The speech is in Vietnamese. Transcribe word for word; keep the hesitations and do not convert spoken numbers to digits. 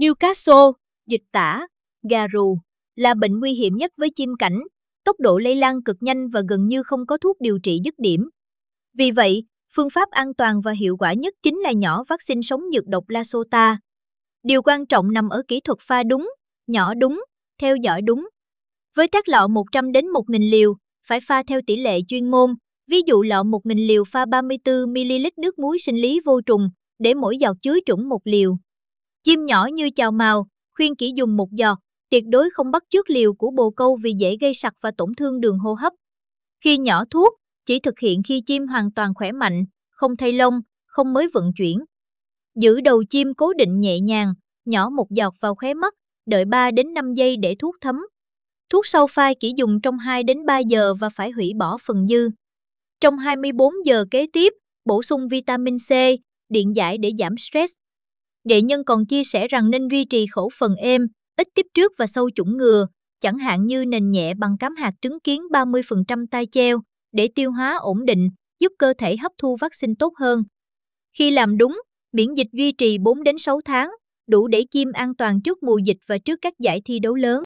Newcastle, dịch tả, gà rù, là bệnh nguy hiểm nhất với chim cảnh, tốc độ lây lan cực nhanh và gần như không có thuốc điều trị dứt điểm. Vì vậy, phương pháp an toàn và hiệu quả nhất chính là nhỏ vaccine sống nhược độc Lasota. Điều quan trọng nằm ở kỹ thuật pha đúng, nhỏ đúng, theo dõi đúng. Với các lọ một trăm đến một nghìn liều, phải pha theo tỷ lệ chuyên môn, ví dụ lọ một nghìn liều pha ba mươi tư mi li lít nước muối sinh lý vô trùng, để mỗi giọt chứa chuẩn một liều. Chim nhỏ như chào mào, khuyên chỉ dùng một giọt, tuyệt đối không bắt chước liều của bồ câu vì dễ gây sặc và tổn thương đường hô hấp. Khi nhỏ thuốc, chỉ thực hiện khi chim hoàn toàn khỏe mạnh, không thay lông, không mới vận chuyển. Giữ đầu chim cố định nhẹ nhàng, nhỏ một giọt vào khóe mắt, đợi ba đến năm giây để thuốc thấm. Thuốc sau pha chỉ dùng trong hai đến ba giờ và phải hủy bỏ phần dư. Trong hai mươi bốn giờ kế tiếp, bổ sung vitamin C, điện giải để giảm stress. Nghệ nhân còn chia sẻ rằng nên duy trì khẩu phần êm, ít tiếp trước và sâu chủng ngừa, chẳng hạn như nền nhẹ bằng cám hạt trứng kiến ba mươi phần trăm tai treo, để tiêu hóa ổn định, giúp cơ thể hấp thu vaccine tốt hơn. Khi làm đúng, miễn dịch duy trì bốn đến sáu tháng, đủ để chim an toàn trước mùa dịch và trước các giải thi đấu lớn.